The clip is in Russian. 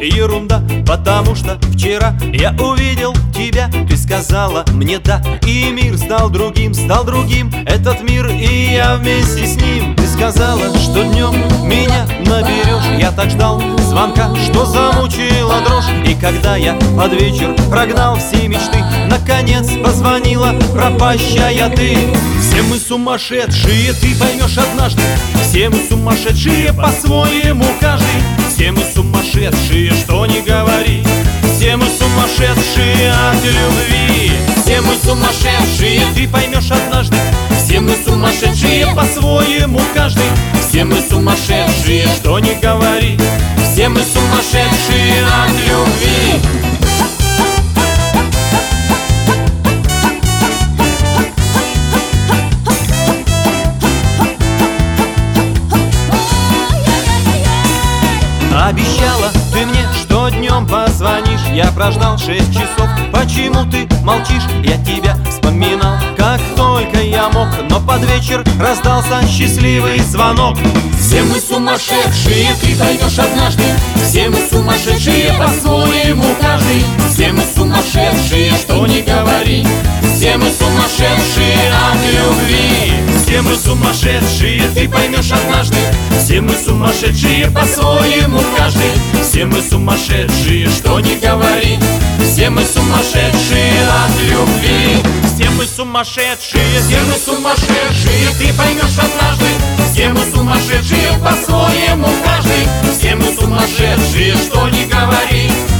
ерунда, потому что вчера я увидел тебя. Ты сказала мне да, и мир стал другим, этот мир, и я вместе с ним. Ты сказала, что днем меня наберешь. Я так ждал звонка, что замучила дрожь. И когда я под вечер прогнал все мечты, наконец позвонила пропащая ты. Все мы сумасшедшие, ты поймешь однажды. Все мы сумасшедшие по-своему каждый. Все мы сумасшедшие, что ни говори. Все мы сумасшедшие от любви. Все мы сумасшедшие, ты поймешь однажды. Все мы сумасшедшие по-своему каждый. Все мы сумасшедшие, что ни говори. Все мы сумасшедшие от любви. Обещала ты мне, что днем позвонишь. Я прождал 6 часов, почему ты молчишь? Я тебя вспоминал, как только я мог, но под вечер раздался счастливый звонок. Все мы сумасшедшие, ты поймешь однажды. Все мы сумасшедшие по-своему каждый. Все мы сумасшедшие, что ни говори. Все мы сумасшедшие от любви. Все мы сумасшедшие, ты поймешь однажды. Все мы сумасшедшие по-своему каждый. Все мы сумасшедшие, что ни говори. Все мы сумасшедшие от любви. Все мы сумасшедшие, все мы сумасшедшие, ты поймешь однажды. Все мы сумасшедшие по-своему каждый. Все мы сумасшедшие, что ни говори.